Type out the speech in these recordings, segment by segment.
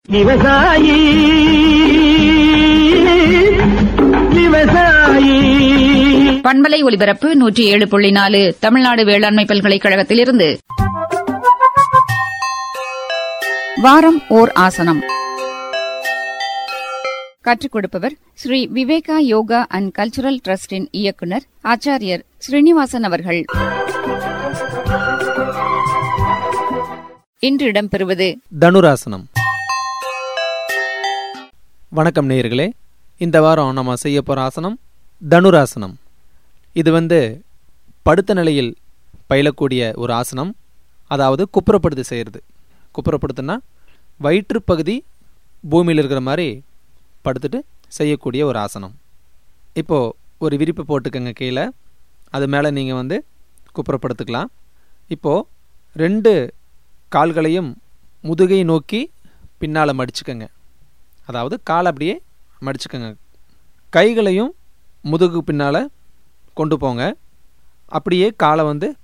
விவசாயி விவசாயி. பண்பலை ஒலிபரப்பு 107.4 தமிழ்நாடு வேளாண்மை பல்கலைக்கழகத்திலிருந்து வாரம் ஓர் ஆசனம். கற்றுக் கொடுப்பவர் ஸ்ரீ விவேகா யோகா அண்ட் கல்ச்சுரல் டிரஸ்டின் இயக்குனர் ஆச்சாரியர் ஸ்ரீனிவாசன் அவர்கள். இன்று இடம்பெறுவது தனுராசனம். வணக்கம் நேயர்களே, இந்த வாரம் நம்ம செய்ய போகிற ஆசனம் தனுராசனம். இது படுத்த நிலையில் பயிலக்கூடிய ஒரு ஆசனம். அதாவது குப்புறப்படுத்தி செய்கிறது. குப்புறப்படுத்துனா வயிற்றுப்பகுதி பூமியில் இருக்கிற மாதிரி படுத்துட்டு செய்யக்கூடிய ஒரு ஆசனம். இப்போது ஒரு விரிப்பு போட்டுக்கங்க கீழே, அது மேலே நீங்கள் குப்புறப்படுத்திக்கலாம். இப்போது 2 கால்களையும் முதுகை நோக்கி பின்னால் மடிச்சுக்கங்க. அதாவது காலை அப்படியே மடிச்சுக்கங்க. கைகளையும் முதுகு பின்னால் கொண்டு போங்க. அப்படியே காலை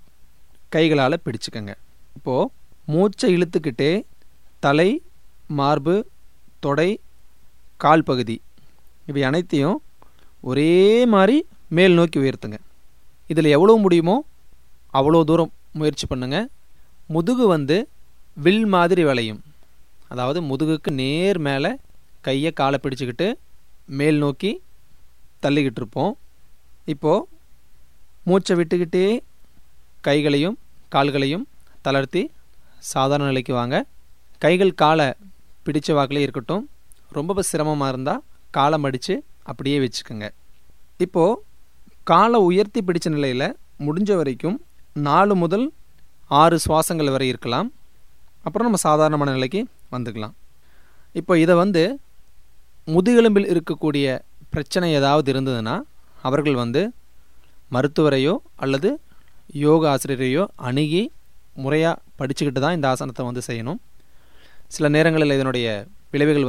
கைகளால் பிடிச்சுக்கங்க. இப்போது மூச்சை இழுத்துக்கிட்டே தலை, மார்பு, தொடை, கால் பகுதி இவை அனைத்தையும் ஒரே மாதிரி மேல் நோக்கி உயர்த்துங்க. இதில் எவ்வளோ முடியுமோ அவ்வளோ தூரம் முயற்சி பண்ணுங்க. முதுகு வில் மாதிரி வளையும். அதாவது முதுகுக்கு நேர் மேலே கையை காலை பிடிச்சிக்கிட்டு மேல் நோக்கி தள்ளிக்கிட்டு இருப்போம். இப்போது மூச்சை விட்டுக்கிட்டே கைகளையும் கால்களையும் தளர்த்தி சாதாரண நிலைக்கு வாங்க. கைகள் காலை பிடிச்ச வாக்கிலே இருக்கட்டும். ரொம்ப சிரமமாக இருந்தால் காலை மடித்து அப்படியே வச்சுக்கோங்க. இப்போது காலை உயர்த்தி பிடிச்ச நிலையில் முடிஞ்ச வரைக்கும் 4 முதல் 6 சுவாசங்கள் வரை இருக்கலாம். அப்புறம் நம்ம சாதாரணமான நிலைக்கு வந்துக்கலாம். இப்போ இதை முதுகெலும்பில் இருக்கக்கூடிய பிரச்சனை ஏதாவது இருந்ததுன்னா அவர்கள் மருத்துவரையோ அல்லது யோகா ஆசிரியரையோ அணுகி முறையாக படிச்சுக்கிட்டு தான் இந்த ஆசனத்தை செய்யணும். சில நேரங்களில் இதனுடைய விளைவுகள்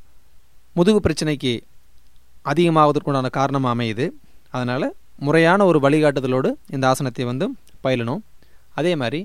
முதுகு பிரச்சனைக்கு அதிகமாவதற்குண்டான காரணம் அமையுது. அதனால் முறையான ஒரு வழிகாட்டுதலோடு இந்த ஆசனத்தை பயிலணும். அதே மாதிரி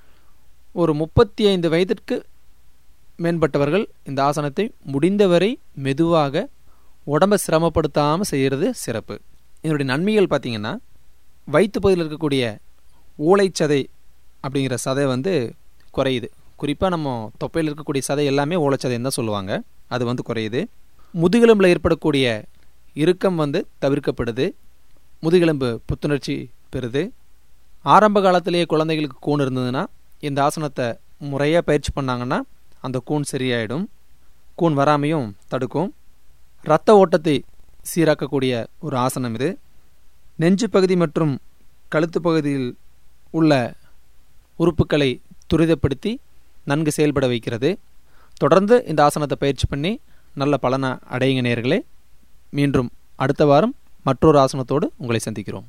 ஒரு 35 வயதிற்கு மேற்பட்டவர்கள் இந்த ஆசனத்தை முடிந்தவரை மெதுவாக உடம்பை சிரமப்படுத்தாமல் செய்கிறது சிறப்பு. இதனுடைய நன்மைகள் பார்த்திங்கன்னா, வயிற்று பகுதியில் இருக்கக்கூடிய ஊளைச்சதை அப்படிங்கிற சதை குறையுது. குறிப்பாக நம்ம தொப்பையில் இருக்கக்கூடிய சதை எல்லாமே ஊளைச்சதைன்னு தான் சொல்லுவாங்க. அது குறையுது. முதுகெலும்பில் ஏற்படக்கூடிய இறுக்கம் தவிர்க்கப்படுது. முதுகெலும்பு புத்துணர்ச்சி பெறுது. ஆரம்ப காலத்திலேயே குழந்தைகளுக்கு கூன் இருந்ததுன்னா இந்த ஆசனத்தை முறையாக பயிற்சி பண்ணாங்கன்னா அந்த கூன் சரியாயிடும். கூன் வராமையும் தடுக்கும். இரத்த ஓட்டத்தை சீராக்கக்கூடிய ஒரு ஆசனம் இது. நெஞ்சு பகுதி மற்றும் கழுத்து பகுதியில் உள்ள உறுப்புகளை துரிதப்படுத்தி நன்கு செயல்பட வைக்கிறது. தொடர்ந்து இந்த ஆசனத்தை பயிற்சி பண்ணி நல்ல பலனை அடையுங்க நேயர்களே. மீண்டும் அடுத்த வாரம் மற்றொரு ஆசனத்தோடு உங்களை சந்திக்கிறோம்.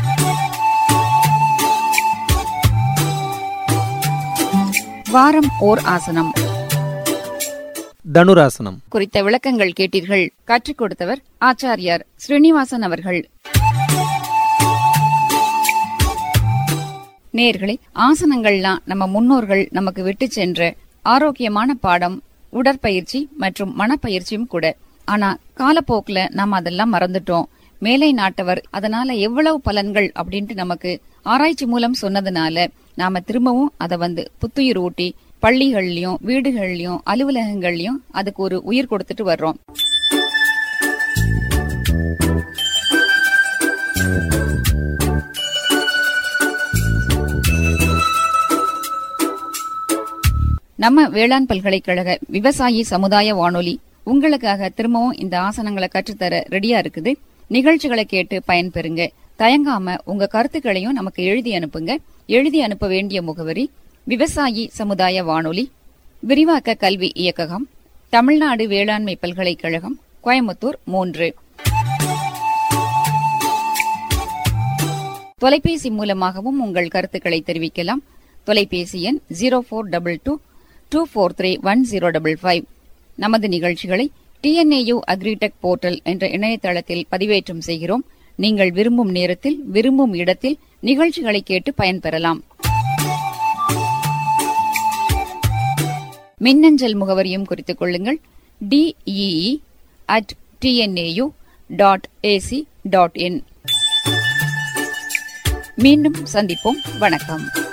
வாரம் ஓர் ஆசனம் தனுராசனம் குறித்த விளக்கங்கள் கேட்டீர்கள். கற்றுக் கொடுத்தவர் ஆச்சாரியார் ஸ்ரீனிவாசன் அவர்கள். நேயர்களே, ஆசனங்கள்லாம் நம்ம முன்னோர்கள் நமக்கு விட்டு சென்ற ஆரோக்கியமான பாடம், உடற்பயிற்சி மற்றும் மனப்பயிற்சியும் கூட. ஆனா காலப்போக்குல நாம அதெல்லாம் மறந்துட்டோம். மேலை நாட்டவர் அதனால எவ்வளவு பலன்கள் அப்படின்ட்டு நமக்கு ஆராய்ச்சி மூலம் சொன்னதுனால நாம திரும்பவும் அதை புத்துயிர் ஊட்டி பள்ளிகள்லயும் வீடுகள்லயும் அலுவலகங்கள்லயும் அதுக்கு ஒரு உயிர் கொடுத்துட்டு வர்றோம். நம்ம வேளாண் பல்கலைக்கழக விவசாயி சமுதாய வானொலி உங்களுக்காக திரும்பவும் இந்த ஆசனங்களை கற்றுத்தர ரெடியா இருக்குது. நிகழ்ச்சிகளை கேட்டு பயன்பெறுங்க. தயங்காம உங்க கருத்துக்களையும் நமக்கு எழுதி அனுப்புங்க. எழுதி அனுப்ப வேண்டிய முகவரி: விவசாயி சமுதாய வானொலி, விரிவாக்க கல்வி இயக்ககம், தமிழ்நாடு வேளாண்மை பல்கலைக்கழகம், கோயம்புத்தூர் 3. தொலைபேசி மூலமாகவும் உங்கள் கருத்துக்களை தெரிவிக்கலாம். தொலைபேசி எண் 0422-243-1055. நமது நிகழ்ச்சிகளை TNAU அக்ரிடெக் போர்ட்டல் என்ற இணையதளத்தில் பதிவேற்றம் செய்கிறோம். நீங்கள் விரும்பும் நேரத்தில் விரும்பும் இடத்தில் நிகழ்ச்சிகளை கேட்டு பயன்பெறலாம். மின்னஞ்சல் முகவரியும் குறித்துக் கொள்ளுங்கள். dee@tnau.ac.in. மீண்டும் சந்திப்போம். வணக்கம்.